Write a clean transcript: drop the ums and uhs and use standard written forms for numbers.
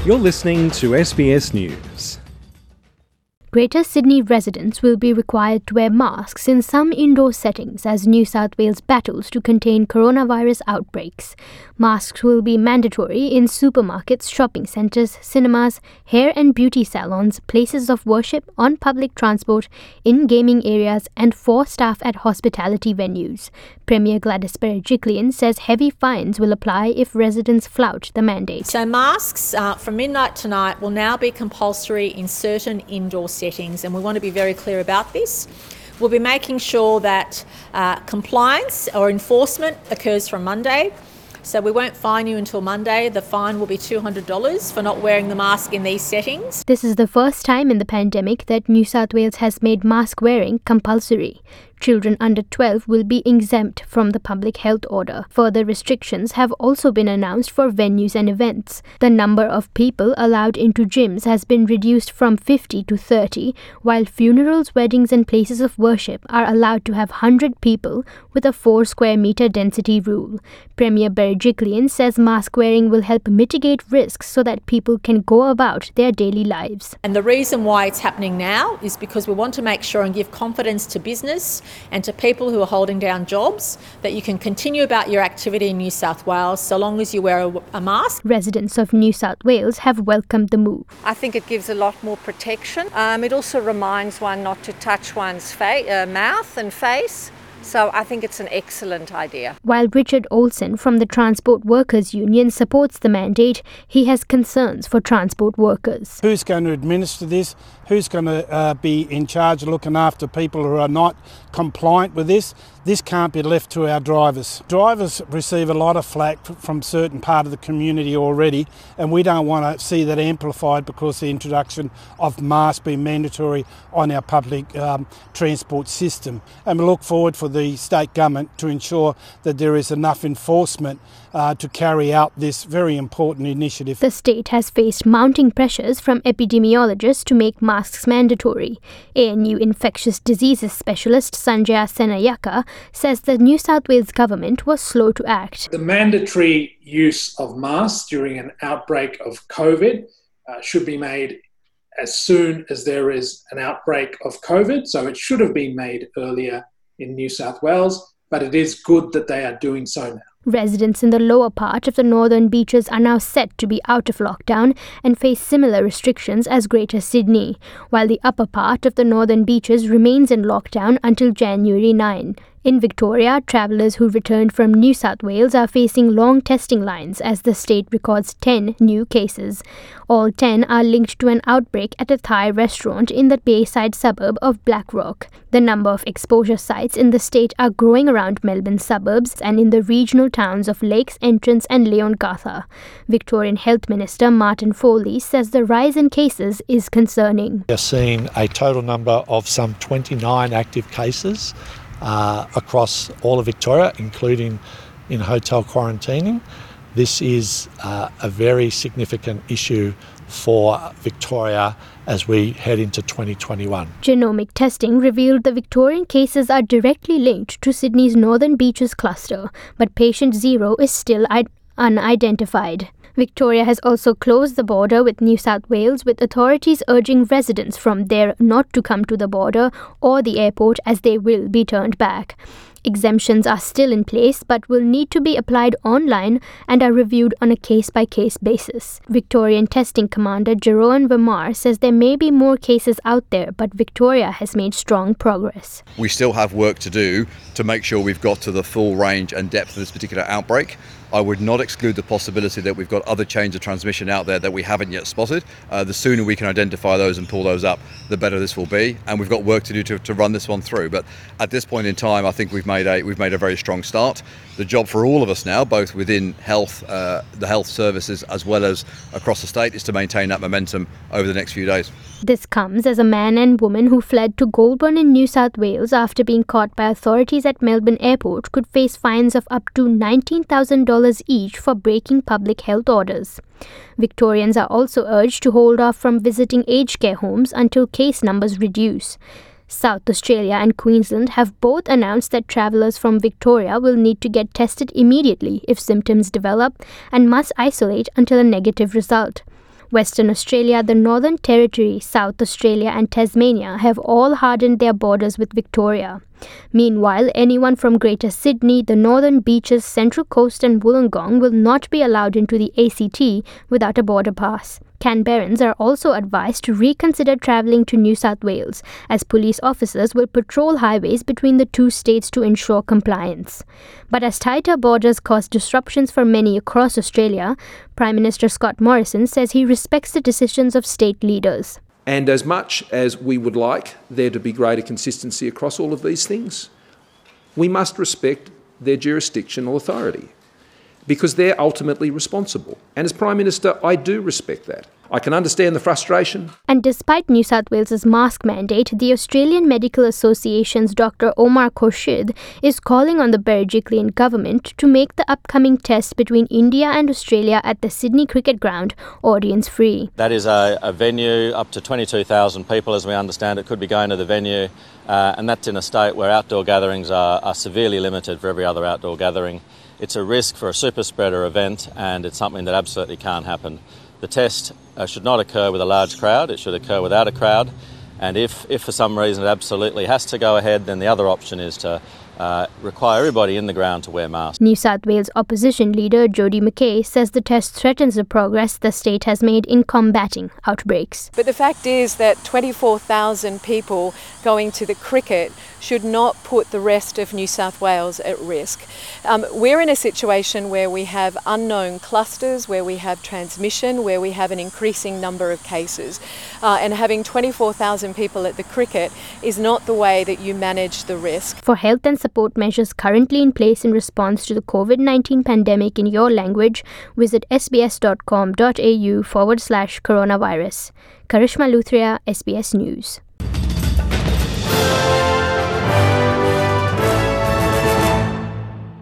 You're listening to SBS News. Greater Sydney residents will be required to wear masks in some indoor settings as New South Wales battles to contain coronavirus outbreaks. Masks will be mandatory in supermarkets, shopping centres, cinemas, hair and beauty salons, places of worship, on public transport, in gaming areas and for staff at hospitality venues. Premier Gladys Berejiklian says heavy fines will apply if residents flout the mandate. So masks from midnight tonight will now be compulsory in certain indoor settings, and we want to be very clear about this. We'll be making sure that compliance or enforcement occurs from Monday. So we won't fine you until Monday. The fine will be $200 for not wearing the mask in these settings. This is the first time in the pandemic that New South Wales has made mask wearing compulsory. Children under 12 will be exempt from the public health order. Further restrictions have also been announced for venues and events. The number of people allowed into gyms has been reduced from 50 to 30, while funerals, weddings and places of worship are allowed to have 100 people with a 4 square metre density rule. Premier Berejiklian says mask wearing will help mitigate risks so that people can go about their daily lives. And the reason why it's happening now is because we want to make sure and give confidence to business and to people who are holding down jobs that you can continue about your activity in New South Wales so long as you wear a mask. Residents of New South Wales have welcomed the move. I think it gives a lot more protection. It also reminds one not to touch one's mouth and face. So I think it's an excellent idea. While Richard Olsen from the Transport Workers Union supports the mandate, he has concerns for transport workers. Who's going to administer this? Who's going to be in charge of looking after people who are not compliant with this? This can't be left to our drivers. Drivers receive a lot of flack from certain part of the community already, and we don't want to see that amplified because of the introduction of masks being mandatory on our public transport system. And we look forward for the state government to ensure that there is enough enforcement to carry out this very important initiative. The state has faced mounting pressures from epidemiologists to make masks mandatory. ANU infectious diseases specialist Sanjaya Senayaka says the New South Wales government was slow to act. The mandatory use of masks during an outbreak of COVID should be made as soon as there is an outbreak of COVID. So it should have been made earlier in New South Wales, but it is good that they are doing so now. Residents in the lower part of the northern beaches are now set to be out of lockdown and face similar restrictions as Greater Sydney, while the upper part of the northern beaches remains in lockdown until January 9. In Victoria, travellers who returned from New South Wales are facing long testing lines as the state records 10 new cases. All 10 are linked to an outbreak at a Thai restaurant in the Bayside suburb of Blackrock. The number of exposure sites in the state are growing around Melbourne suburbs and in the regional towns of Lakes Entrance and Leongatha. Victorian Health Minister Martin Foley says the rise in cases is concerning. We are seeing a total number of some 29 active cases across all of Victoria, including in hotel quarantining. This is a very significant issue for Victoria as we head into 2021. Genomic testing revealed the Victorian cases are directly linked to Sydney's Northern Beaches cluster, but patient 0 is still unidentified. Victoria has also closed the border with New South Wales, with authorities urging residents from there not to come to the border or the airport as they will be turned back. Exemptions are still in place but will need to be applied online and are reviewed on a case-by-case basis. Victorian Testing Commander Jeroen Vermaar says there may be more cases out there, but Victoria has made strong progress. We still have work to do to make sure we've got to the full range and depth of this particular outbreak. I would not exclude the possibility that we've got other chains of transmission out there that we haven't yet spotted. The sooner we can identify those and pull those up, the better this will be. And we've got work to do to run this one through. But at this point in time, I think we've made a very strong start. The job for all of us now, both within health, the health services, as well as across the state, is to maintain that momentum over the next few days. This comes as a man and woman who fled to Goulburn in New South Wales after being caught by authorities at Melbourne Airport could face fines of up to $19,000 each for breaking public health orders. Victorians are also urged to hold off from visiting aged care homes until case numbers reduce. South Australia and Queensland have both announced that travellers from Victoria will need to get tested immediately if symptoms develop and must isolate until a negative result. Western Australia, the Northern Territory, South Australia and Tasmania have all hardened their borders with Victoria. Meanwhile, anyone from Greater Sydney, the Northern Beaches, Central Coast and Wollongong will not be allowed into the ACT without a border pass. Canberrans are also advised to reconsider travelling to New South Wales, as police officers will patrol highways between the two states to ensure compliance. But as tighter borders cause disruptions for many across Australia, Prime Minister Scott Morrison says he respects the decisions of state leaders. And as much as we would like there to be greater consistency across all of these things, we must respect their jurisdictional authority, because they're ultimately responsible. And as Prime Minister, I do respect that. I can understand the frustration. And despite New South Wales's mask mandate, the Australian Medical Association's Dr. Omar Khorshid is calling on the Berejiklian government to make the upcoming test between India and Australia at the Sydney Cricket Ground audience-free. That is a venue, up to 22,000 people, as we understand it, could be going to the venue, and that's in a state where outdoor gatherings are severely limited for every other outdoor gathering. It's a risk for a super spreader event, and it's something that absolutely can't happen. The test should not occur with a large crowd, it should occur without a crowd, and if for some reason it absolutely has to go ahead, then the other option is to require everybody in the ground to wear masks. New South Wales opposition leader Jodi McKay says the test threatens the progress the state has made in combating outbreaks. But the fact is that 24,000 people going to the cricket should not put the rest of New South Wales at risk. We're in a situation where we have unknown clusters, where we have transmission, where we have an increasing number of cases. And having 24,000 people at the cricket is not the way that you manage the risk. For health and support measures currently in place in response to the COVID-19 pandemic in your language, visit sbs.com.au/coronavirus. Karishma Luthria, SBS News.